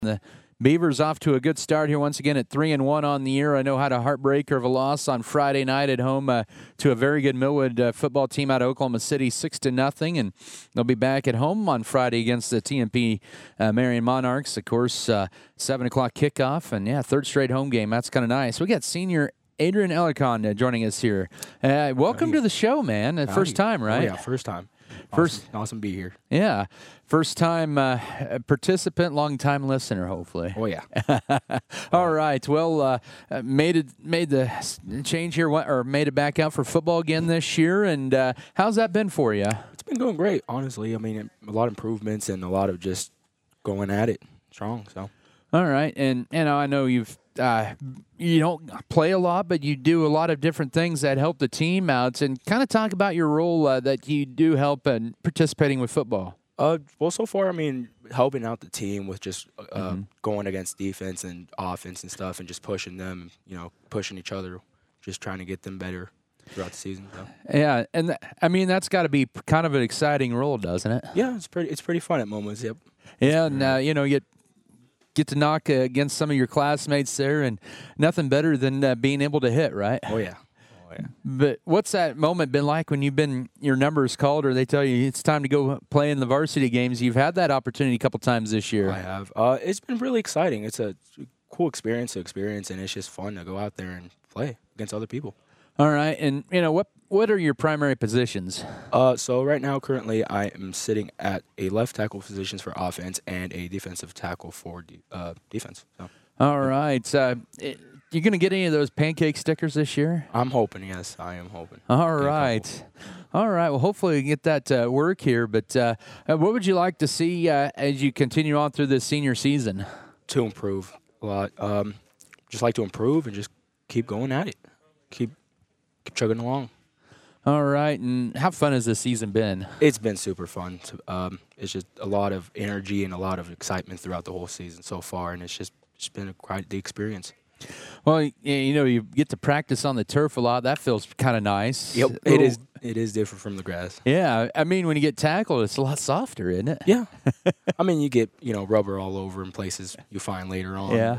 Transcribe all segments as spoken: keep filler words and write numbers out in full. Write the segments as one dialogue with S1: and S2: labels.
S1: The Beavers off to a good start here once again at three and one on the year. I know had a heartbreaker of a loss on Friday night at home uh, to a very good Millwood uh, football team out of Oklahoma City, six to nothing, and they'll be back at home on Friday against the T M P uh, Marion Monarchs. Of course, uh, seven o'clock kickoff, and yeah, third straight home game. That's kind of nice. We got senior Adrian Alarcon uh, joining us here. Uh, welcome
S2: Howdy.
S1: to the show, man. Uh, first time, right?
S2: Oh, yeah, first time.
S1: First,
S2: awesome, awesome to be here.
S1: Yeah, first time uh, participant, long time listener, hopefully.
S2: Oh yeah.
S1: All right. Well, uh, made it made the change here, or made it back out for football again this year. And uh, how's that been for you?
S2: It's been going great, honestly. I mean, a lot of improvements and a lot of just going at it strong. So.
S1: All right, and you know I know you've uh, you don't play a lot, but you do a lot of different things that help the team out. And kind of talk about your role uh, that you do help in participating with football.
S2: Uh, well, so far, I mean, helping out the team with just uh,
S1: Mm-hmm.
S2: going against defense and offense and stuff, and just pushing them, you know, pushing each other, just trying to get them better throughout the season. So.
S1: Yeah, and th- I mean that's got to be kind of an exciting role, doesn't it?
S2: Yeah, it's pretty. It's pretty fun at moments. Yep.
S1: Yeah, and uh, you know you get to knock uh, against some of your classmates there, and nothing better than uh, being able to hit, right?
S2: Oh yeah. Oh yeah.
S1: But what's that moment been like when you've been your numbers called, or they tell you it's time to go play in the varsity games? You've had that opportunity a couple times this year.
S2: I have. Uh, it's been really exciting. It's a cool experience to experience, and it's just fun to go out there and play against other people.
S1: All right, and you know what? What are your primary positions?
S2: Uh, so right now, currently, I am sitting at a left tackle positions for offense and a defensive tackle for de- uh, defense. So
S1: All right, uh, it, you going to get any of those pancake stickers this year?
S2: I'm hoping. Yes, I am hoping.
S1: All
S2: Get a
S1: right.
S2: couple.
S1: All right. Well, hopefully we can get that uh, work here. But uh, uh, what would you like to see uh, as you continue on through this senior season?
S2: To improve a lot. Um, just like to improve and just keep going at it. Keep keep chugging along.
S1: All right. And how fun has this season been?
S2: It's been super fun. To, um, it's just a lot of energy and a lot of excitement throughout the whole season so far, and it's just it's been quite the experience.
S1: Well, y- you know, you get to practice on the turf a lot. That feels kind of nice.
S2: Yep,
S1: A
S2: it
S1: little-
S2: is. It is different from the grass.
S1: Yeah. I mean, when you get tackled, it's a lot softer, isn't it?
S2: Yeah, I mean, you get you know rubber all over in places you find later on.
S1: Yeah.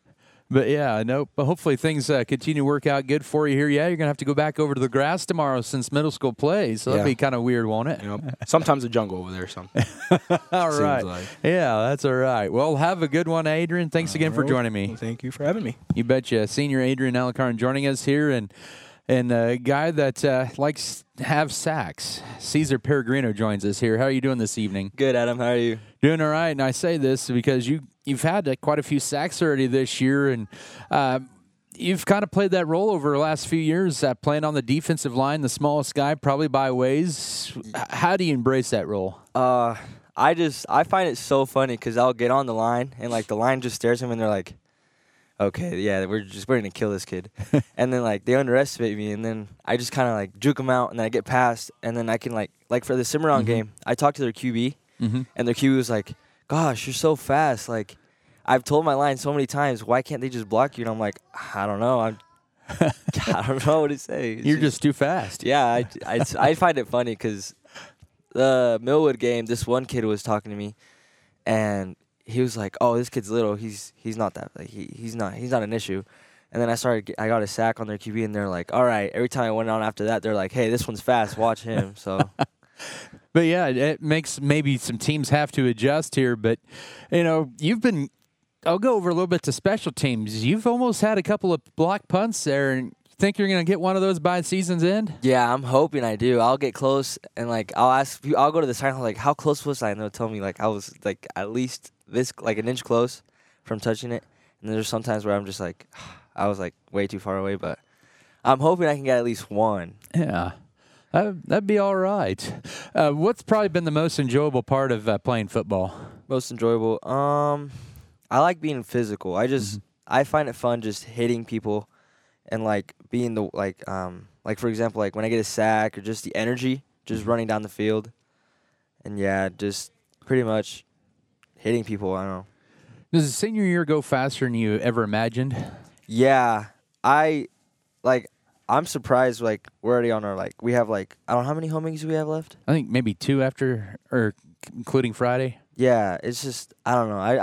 S1: But yeah, I know. But hopefully things uh, continue to work out good for you here. Yeah, you're gonna have to go back over to the grass tomorrow since middle school plays. So that'd
S2: Yeah.
S1: be kind of weird, won't it?
S2: You know, sometimes the jungle over there. Some.
S1: All
S2: seems
S1: right.
S2: like.
S1: Yeah, that's all right. Well, have a good one, Adrian. Thanks again for
S2: Well,
S1: joining me.
S2: Thank you for having me.
S1: You betcha. Senior Adrian Alarcon joining us here, and and a guy that uh, likes to have sacks. Caesar Peregrino joins us here. How are you doing this evening?
S3: Good, Adam. How are you?
S1: Doing all right. And I say this because you you've had uh, quite a few sacks already this year, and uh, you've kind of played that role over the last few years, uh, playing on the defensive line, the smallest guy probably by ways. H- How do you embrace that role?
S3: Uh, I just I find it so funny because I'll get on the line and like the line just stares at me and they're like, okay, yeah, we're just we're gonna kill this kid, and then like they underestimate me, and then I just kind of like juke them out, and then I get past, and then I can like like for the Cimarron
S1: Mhm.
S3: game, I talked to their Q B,
S1: Mm-hmm.
S3: and their Q B was like, gosh, you're so fast, like. I've told my line so many times, why can't they just block you? And I'm like, I don't know. I'm, I don't know what to say. It's
S1: You're just too fast.
S3: Yeah, I, I, I find it funny because the Millwood game, this one kid was talking to me, and he was like, "Oh, this kid's little. He's he's not that. Like he he's not he's not an issue." And then I started. I got a sack on their Q B, and they're like, "All right." Every time I went on after that, they're like, "Hey, this one's fast. Watch him." So
S1: But yeah, it- it makes maybe some teams have to adjust here. But, you know, you've been, I'll go over a little bit to special teams. You've almost had a couple of block punts there, and think you're going to get one of those by season's end?
S3: yeah, I'm hoping I do. I'll get close, and like I'll ask. I'll go to the sideline like, "How close was I?" And they'll tell me like I was like at least this like an inch close from touching it. And there's sometimes where I'm just like, I was like way too far away, but I'm hoping I can get at least one.
S1: Yeah. That, that'd be all right. Uh, what's probably been the most enjoyable part of uh, playing football?
S3: Most enjoyable. Um, I like being physical. I just
S1: Mm-hmm.
S3: I find it fun just hitting people, and like being the like um like for example like when I get a sack or just the energy just
S1: Mm-hmm.
S3: running down the field, and yeah, just pretty much hitting people. I don't know.
S1: Does the senior year go faster than you ever imagined?
S3: Yeah, I like. I'm surprised. Like we're already on our like we have like I don't know how many home games do we have left.
S1: I think maybe two after, or including Friday.
S3: Yeah, it's just I don't know. I, I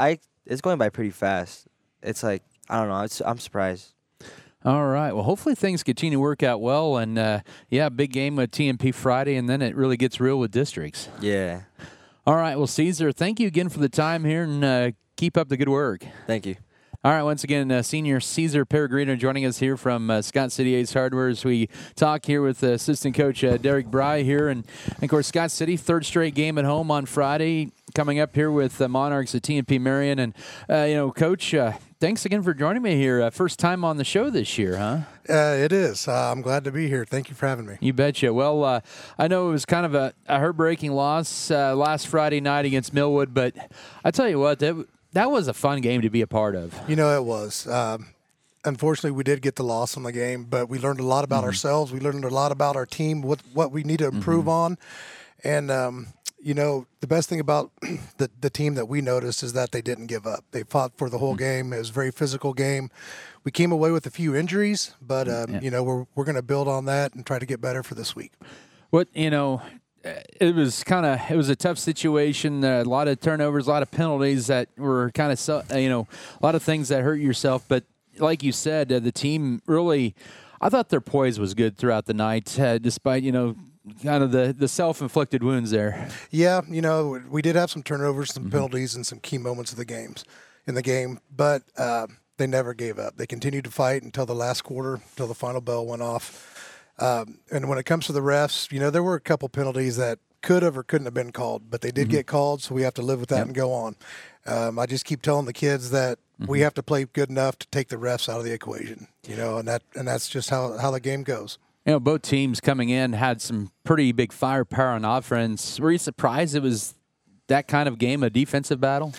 S3: it's going by pretty fast. It's like I don't know. It's, I'm surprised.
S1: All right. Well, hopefully things continue to work out well. And, uh, yeah, big game with T M P Friday, and then it really gets real with districts.
S3: Yeah.
S1: All right. Well, Caesar, thank you again for the time here, and uh, keep up the good work.
S3: Thank you.
S1: All right, once again, uh, Senior Caesar Peregrino joining us here from uh, Scott City Ace Hardware as we talk here with uh, Assistant Coach uh, Derek Bry here. And, and, of course, Scott City, third straight game at home on Friday, coming up here with the uh, Monarchs at T M P Marion. And, uh, you know, Coach, uh, thanks again for joining me here. Uh, first time on the show this year, huh?
S4: Uh, it is. Uh, I'm glad to be here. Thank you for having me.
S1: You betcha. Well, uh, I know it was kind of a, a heart-breaking loss uh, last Friday night against Millwood, but I tell you what, that That was a fun game to be a part of.
S4: You know, it was. Um, unfortunately, we did get the loss on the game, but we learned a lot about mm-hmm. ourselves. We learned a lot about our team, what what we need to improve mm-hmm. on. And, um, you know, the best thing about the, the team that we noticed is that they didn't give up. They fought for the whole mm-hmm. game. It was a very physical game. We came away with a few injuries, but, um, yeah. you know, we're, we're going to build on that and try to get better for this week.
S1: What, you know... It was kind of it was a tough situation. Uh, a lot of turnovers, a lot of penalties that were kind of so, you know a lot of things that hurt yourself. But like you said, uh, the team really, I thought their poise was good throughout the night, uh, despite you know kind of the, the self-inflicted wounds there.
S4: Yeah, you know we did have some turnovers, some mm-hmm. penalties, and some key moments of the games in the game, but uh, they never gave up. They continued to fight until the last quarter, until the final bell went off. Um, and when it comes to the refs, you know, there were a couple penalties that could have or couldn't have been called, but they did mm-hmm. get called, so we have to live with that yep. and go on. Um, I just keep telling the kids that mm-hmm. we have to play good enough to take the refs out of the equation, you know, and that and that's just how, how the game goes.
S1: You know, both teams coming in had some pretty big firepower on offense. Were you surprised it was that kind of game, a defensive battle?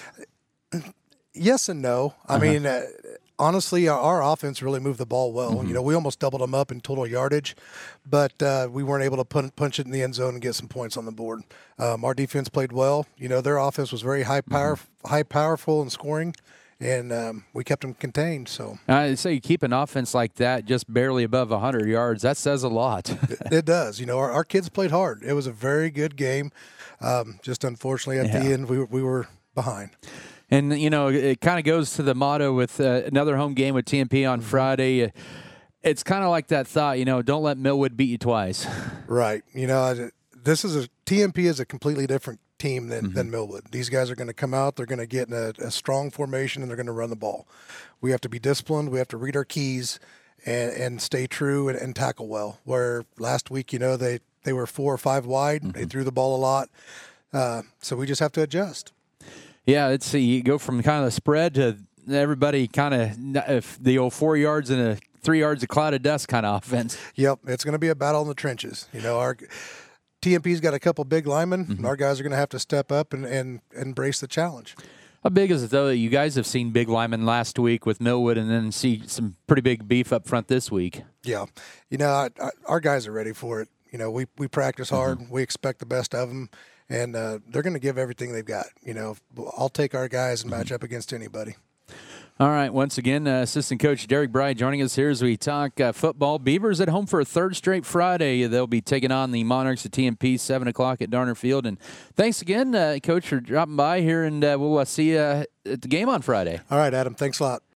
S4: Yes and no. I uh-huh. mean, uh, honestly, our, our offense really moved the ball well. Mm-hmm. You know, we almost doubled them up in total yardage, but uh, we weren't able to put, punch it in the end zone and get some points on the board. Um, our defense played well. You know, their offense was very high power, mm-hmm. high powerful in scoring, and um, we kept them contained. So
S1: I say you keep an offense like that just barely above one hundred yards. That says a lot.
S4: it, it does. You know, our, our kids played hard. It was a very good game. Um, just unfortunately at yeah. the end, we we were behind.
S1: And, you know, it kind of goes to the motto with uh, another home game with T M P on Friday. It's kind of like that thought, you know, don't let Millwood beat you twice.
S4: Right. You know, this is a T M P is a completely different team than,
S1: mm-hmm.
S4: than Millwood. These guys are going to come out. They're going to get in a, a strong formation, and they're going to run the ball. We have to be disciplined. We have to read our keys and, and stay true and, and tackle well. Where last week, you know, they, they were four or five wide. Mm-hmm. They threw the ball a lot. Uh, so we just have to adjust.
S1: Yeah, it's you go from kind of the spread to everybody kind of the old four yards and a three yards of cloud of dust kind of offense.
S4: Yep, it's going to be a battle in the trenches. You know, our T M P's got a couple big linemen, mm-hmm. and our guys are going to have to step up and, and, and embrace the challenge.
S1: How big is it, though, that you guys have seen big linemen last week with Millwood and then see some pretty big beef up front this week?
S4: Yeah. You know, I, I, our guys are ready for it. You know, we, we practice hard. Mm-hmm. We expect the best of them. And uh, they're going to give everything they've got. You know, I'll take our guys and match up against anybody.
S1: All right. Once again, uh, Assistant Coach Derek Bry joining us here as we talk uh, football. Beavers at home for a third straight Friday. They'll be taking on the Monarchs at T M P, seven o'clock at Darner Field. And thanks again, uh, Coach, for dropping by here, and uh, we'll uh, see you uh, at the game on Friday.
S4: All right, Adam. Thanks a lot.